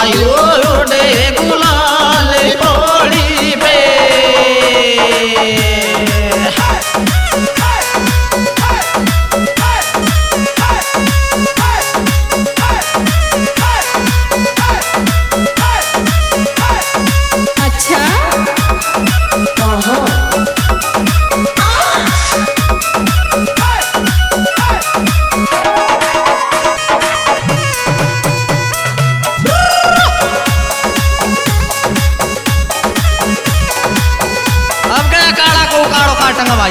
आयो उड़े गुलाल पौड़ी पे। भाई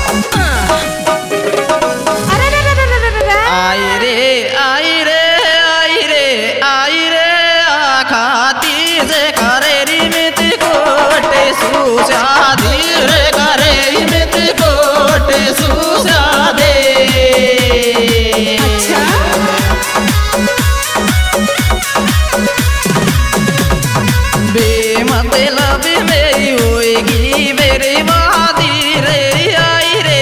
आई रे आई रे आई रे आई रे आखाती से करे रिमित कोटे सुसा धीरे करे रिमित कोटे सुसा दे। बेमते लब में होएगी मेरी वादी रे। आई रे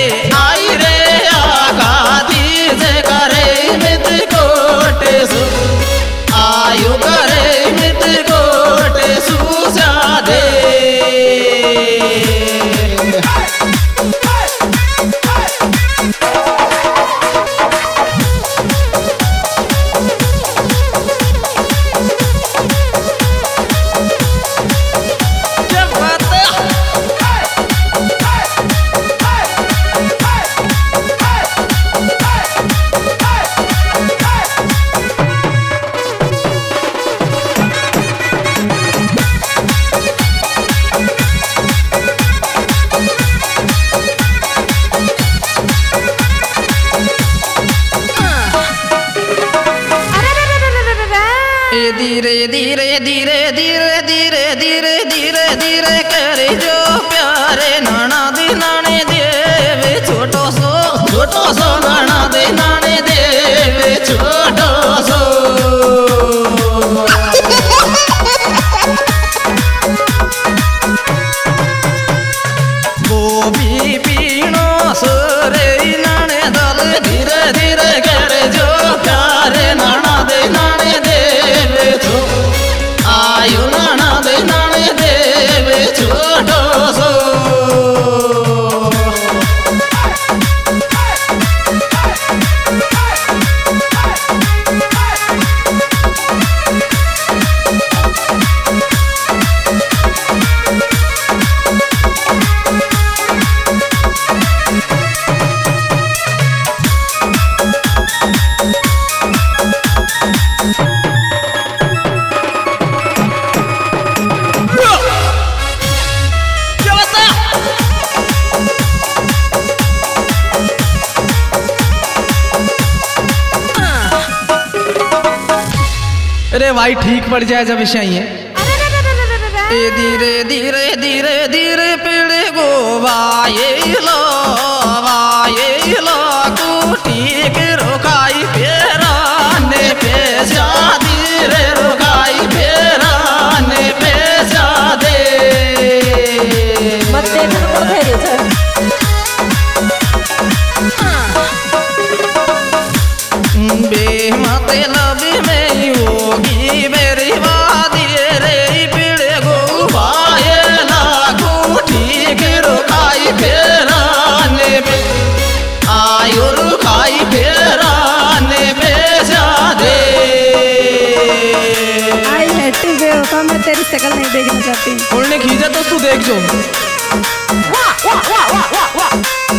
आगाधी से करे मित कोटे सु आयु करे मित कोटे सुसा दे। धीरे धीरे धीरे धीरे धीरे धीरे धीरे धीरे करे जो प्यारे नाना दे नाने देवे छोटो सो नाना दे नाने देवे छोटो सो। वो भी पीनो सो रे नाने दल धीरे धीरे करे जो प्यारे नाना दे नाने देवे आयु नाना दे नाने देवे छोटो सो। अरे भाई ठीक पड़ जाए जब इसे आई है। धीरे धीरे धीरे धीरे पेड़ गो वाये लो को ठीक रोकाई फेराने पे धीरे रोकाई फेराने पे दे। बेमते लब में होगी मेरी वादी रे। पीड़े गो भाई लागू ठीक रुकाई फेराने पे आयु रुकाई फेराने पे दे। आई हट्टी बेवफा मैं तेरी शक्ल नहीं देखना चाहती। उन्होंने खींचा तो तू देख जो। वाह वाह वाह वाह वाह वाह।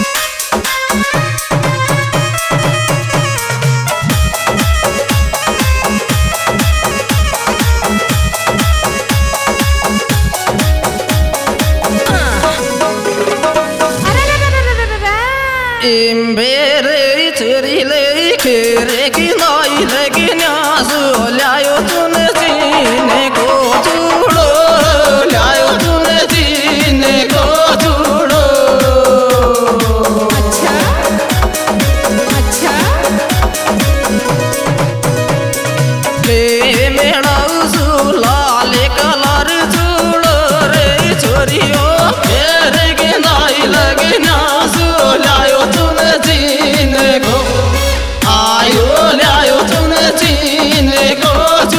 बेरे चेरी ले खेरे की लाई लगी न्यास लायो तूने जीने को छूड़ो लायो तूने जीने को छूड़ो। अच्छा ले मेरा लाल कलर छूड़ो रे छोरियो फेरे की लाई लगी न्यास लायो तूने जीने को आयो लायो तूने जीने को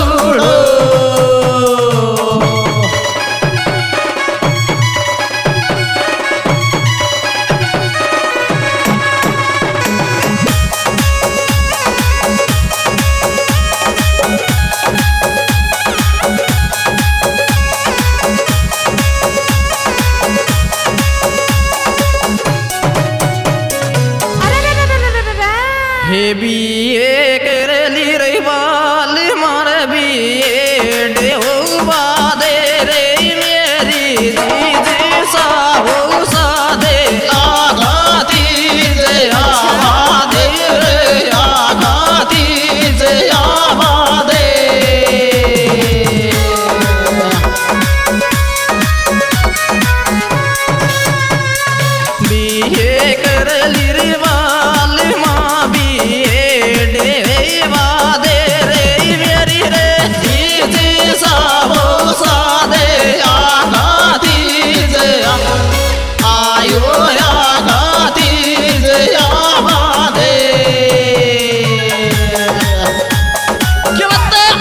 हे बीए करली रे बाल मार बीए डेहुआ दे रे मेरी दीदी साहू सादे आघाती जे आवादे रे आघाती जे आवादे बीए करली रे बाल माँ बीए डेवा दे रे मेरी रे दीदी साहू सादे आघाती जे आयो आघाती जे आवादे क्या बात है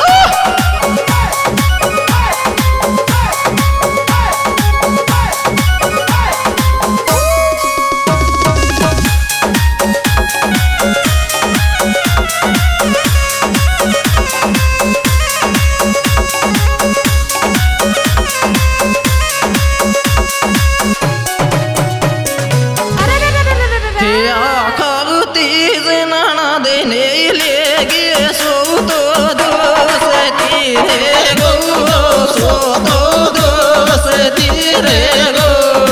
तीज नाना देने लेगे सो तो दोष तीरे गो सो तो दोष तीरे गो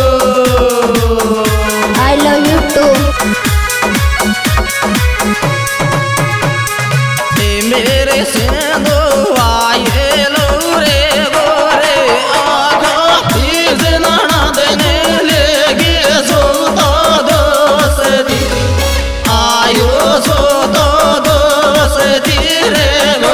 I love you too. मेरे सेंदो आए लो रे गोरे आगा तीज नाना देने लेगे सो तो दोष आयो सो तो दोष तीरे गो।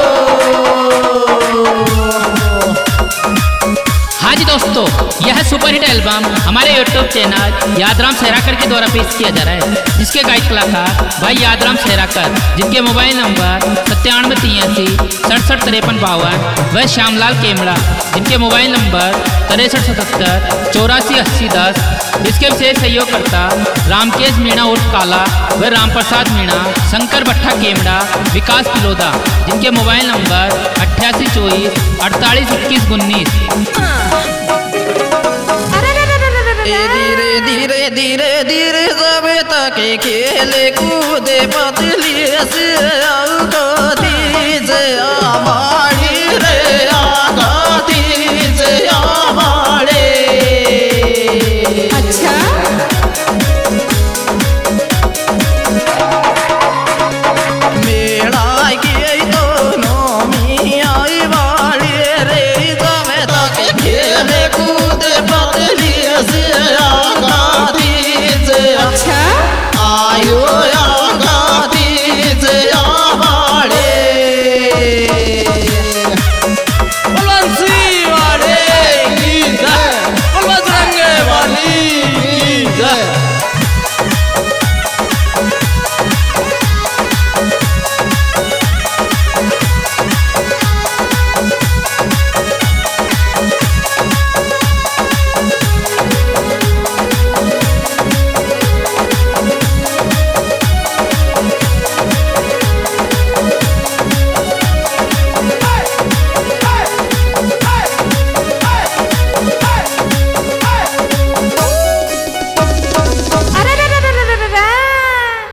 हाँ जी दोस्तों, यह सुपरहिट एल्बम हमारे यूट्यूब चैनल यादराम सहराकर के द्वारा पेश किया जा रहा है, जिसके गायक कलाकार भाई यादराम सहराकर, जिनके मोबाइल नंबर 9783675352, वह श्यामलाल केमड़ा, जिनके मोबाइल नंबर 6377 848010। इसके विशेष सहयोगकर्ता रामकेश मीणा उर्फ काला व रामप्रसाद मीणा, शंकर भट्टा केमड़ा, विकास पिलोदा, जिनके मोबाइल नंबर 8824 48 21 19। धीरे धीरे धीरे धीरे जब तक खेले कूदे पतली से